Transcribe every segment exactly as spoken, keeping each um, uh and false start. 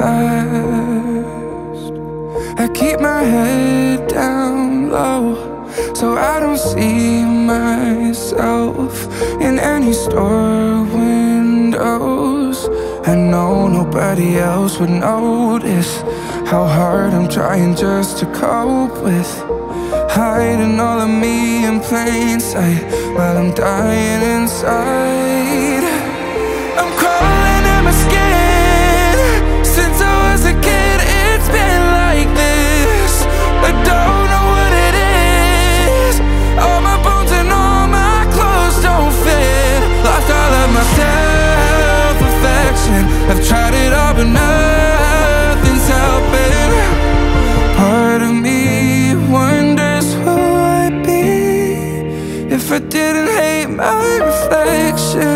past. I keep my head down low, so I don't see myself in any store windows. I know nobody else would notice how hard I'm trying just to cope with, hiding all of me in plain sight while I'm dying inside. I'm crawling in my skin. Since I was a kid, it's been like this. I don't know what it is. All my bones and all my clothes don't fit. Lost all of my self-affection. I've tried it all but nothing's helping. Part of me wonders who I'd be if I didn't hate my reflection.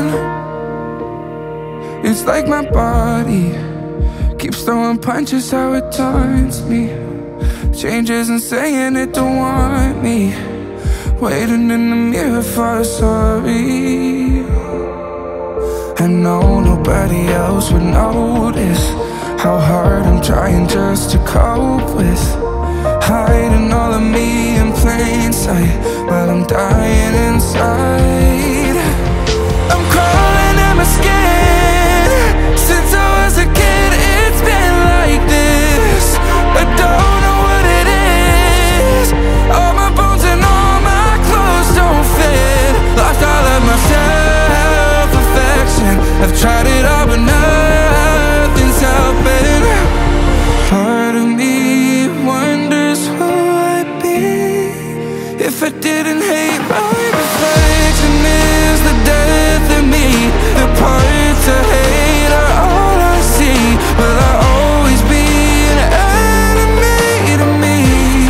It's like my body keeps throwing punches how it taunts me, changes and saying it don't want me, waiting in the mirror for a sorry. I know nobody else would notice how hard I'm trying just to cope with, hiding all of me in plain sight while I'm dying inside. I'm crawling in my skin. Since I was a kid, it's been like this. I don't know what it is. All my bones and all my clothes don't fit. Lost all of my self-affection. I've tried it all but nothing's helping. Part of me wonders who I'd be if I didn't hate my reflection. Is the death of me, the parts I hate are all I see. Will I always be an enemy to me?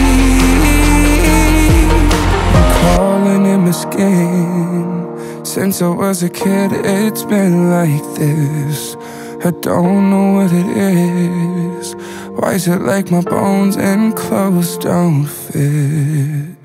I'm crawling in my skin. Since I was a kid, it's been like this. I don't know what it is. Why is it like my bones and clothes don't fit?